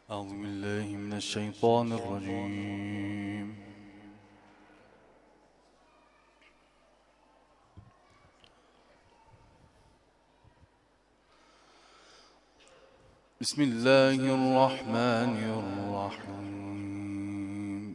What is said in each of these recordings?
أعوذ بالله من الشيطان الرجيم. بسم الله الرحمن الرحيم.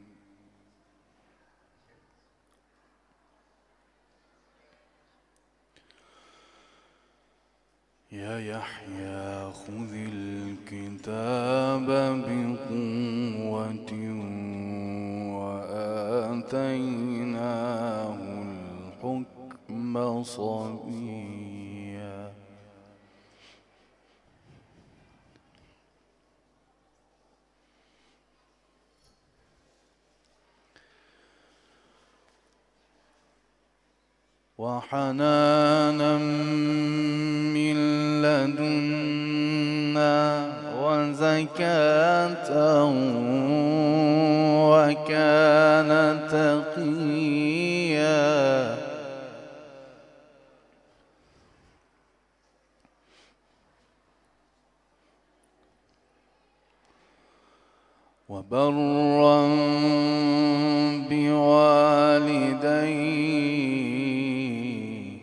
يا يحيى خذ الكتاب بقوة وآتيناه الحكم صبيا. وحنانا من لدنا وزكاة وكان تقيا. وبرا بوالديه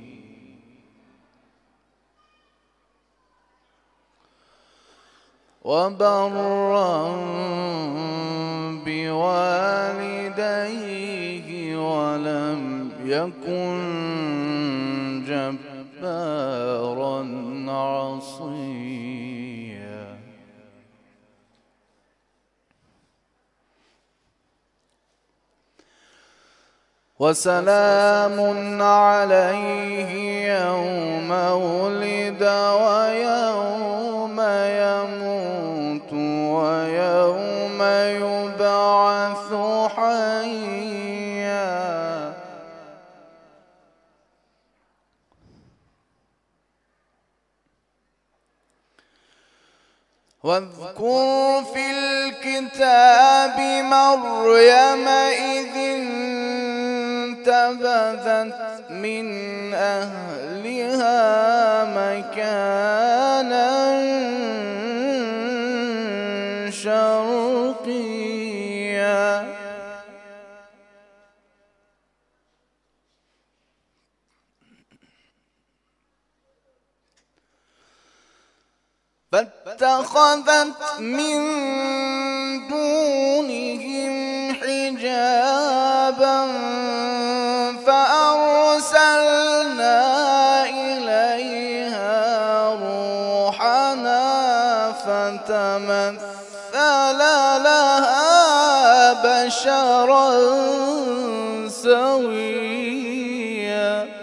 ولم يكن جبارا عصيا. وسلام عليه يوم ولد ويوم يموت ويوم يبعث حيا. واذكر في الكتاب مريم إذ انتبذت من أهلها مكانا شرقيا. فاتخذت من دونهم حجابا فأرسلنا إليها روحنا فتمثل لها بشرا سويا.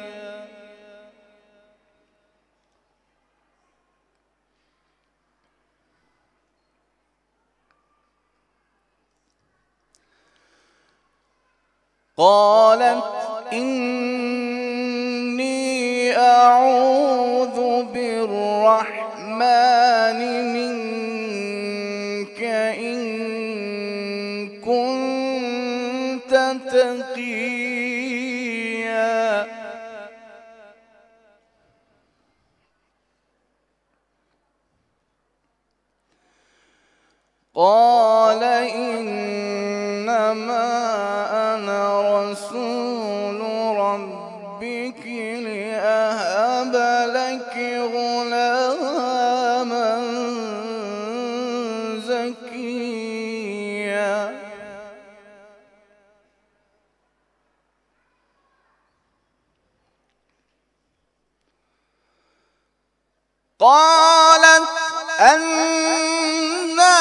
قالت إني أعوذ بالرحمن منك إن كنت تقيا. قال إنما أنا رسول ربك لأهب لك غلاما زكيا. قالت أنى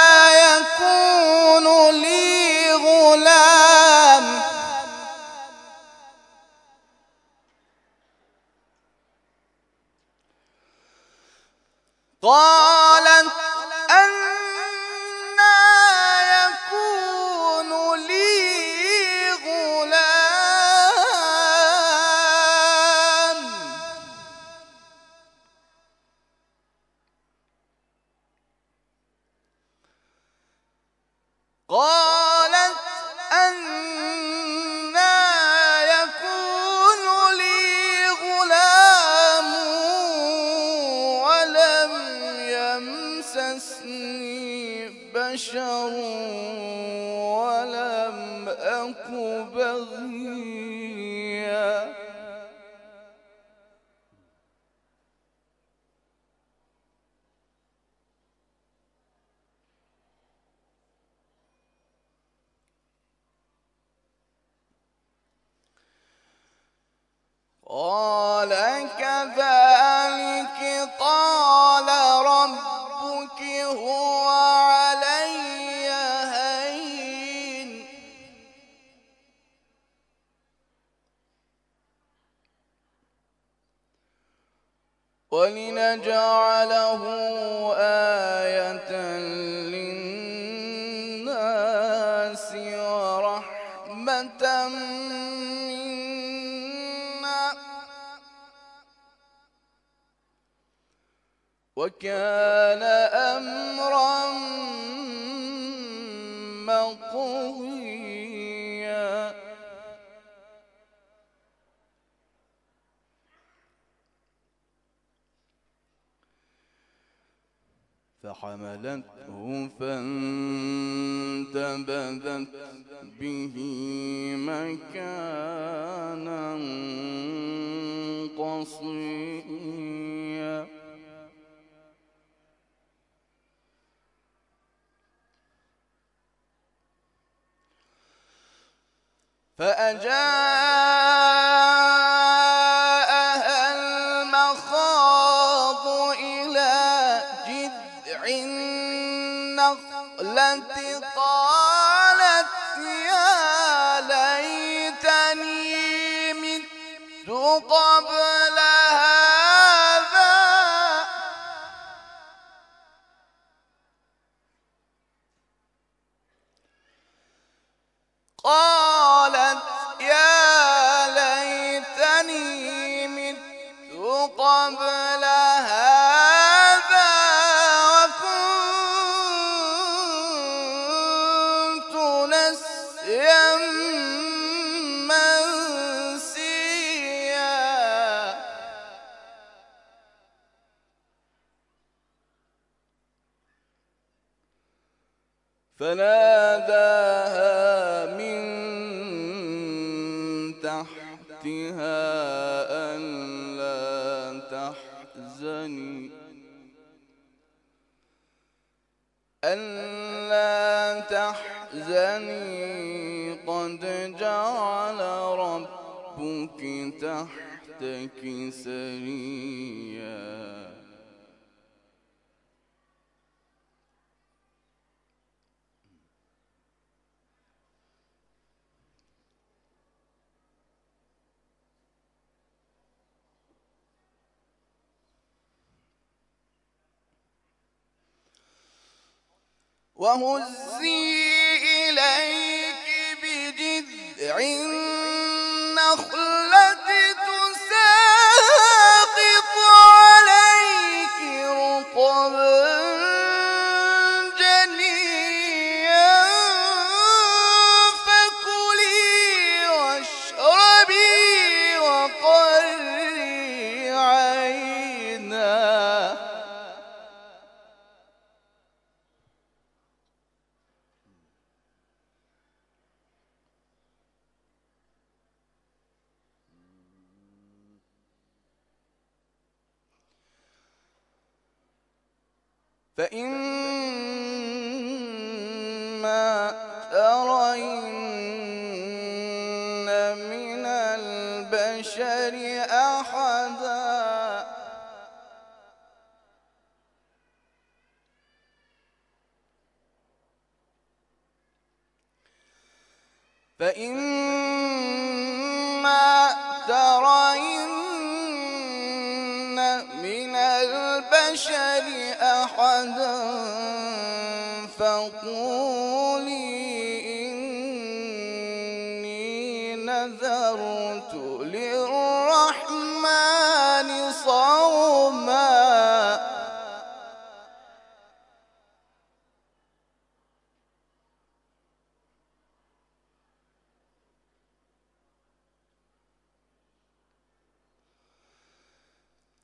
يكون لي غلام قالت أنى يكون لي غلام قالت أنى يكون لي غلام ولم يمسسني بشر ولم أك بغيا. قال كذلك قال ربك هو علي هين ولنجعله آية للناس ورحمة منا وكان أمرا مقضيا. فحملته فانتبذت به مكانا قصيا. فأجاءها المخاض إلى جذع النخلة قالت يا ليتني مت قبل هذا قالت يا ليتني مت قبل هذا وكنت نسيا منسيا. فناداها من تحتها ألا تحزني قد جعل ربك تحتك سريا. وهزي إليك بجذع النخلة تساقط عليك رطبا جنيا فكلي واشربي وقري عينا. فإما ترين من البشر أحدا فقولي إني نذرت للرحمن صوما.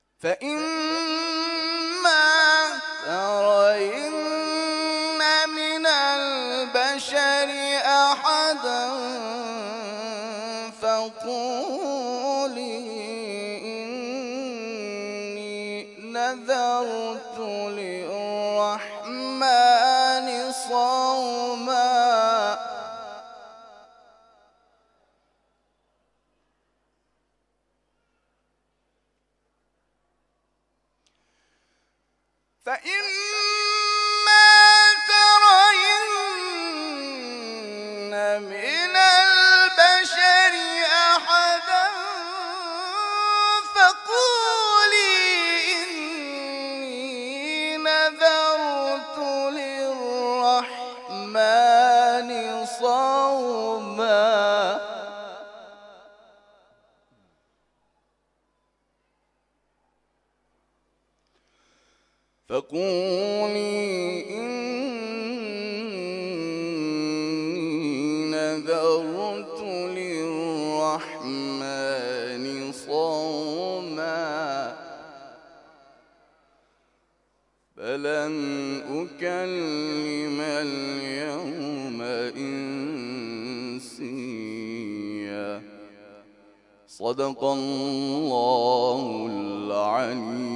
فإما ترين من أحدا فقولي إني نذرت للرحمن صوما فإما ترين من البشر أحدا فقولي إني نذرت للرحمن صوما فقولي إني نذرت للرحمن صوما فلن أكلم اليوم إنسيا. صدق الله العليم.